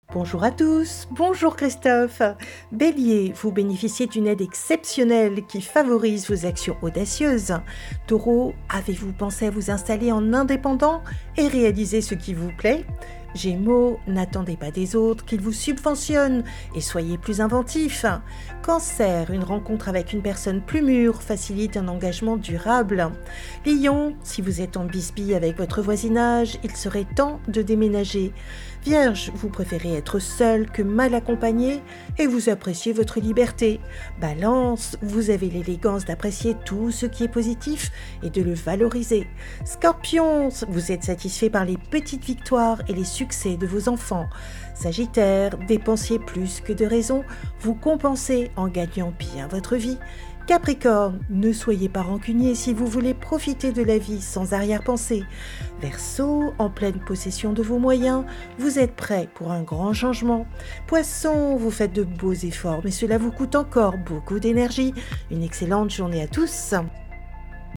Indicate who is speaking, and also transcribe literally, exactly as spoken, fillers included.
Speaker 1: Bonjour à tous, bonjour Christophe. Bélier, vous bénéficiez d'une aide exceptionnelle qui favorise vos actions audacieuses. Taureau, avez-vous pensé à vous installer en indépendant et réaliser ce qui vous plaît? Gémeaux, n'attendez pas des autres qu'ils vous subventionnent et soyez plus inventifs. Cancer, une rencontre avec une personne plus mûre facilite un engagement durable. Lion, si vous êtes en bisbille avec votre voisinage, il serait temps de déménager. Vierge, vous préférez être seul que mal accompagné et vous appréciez votre liberté. Balance, vous avez l'élégance d'apprécier tout ce qui est positif et de le valoriser. Scorpion, vous êtes satisfait par les petites victoires et les succès de vos enfants. Sagittaire, dépensiez plus que de raison, vous compensez en gagnant bien votre vie. Capricorne, ne soyez pas rancunier si vous voulez profiter de la vie sans arrière-pensée. Verseau, en pleine possession de vos moyens, vous êtes prêt pour un grand changement. Poisson, vous faites de beaux efforts, mais cela vous coûte encore beaucoup d'énergie. Une excellente journée à tous.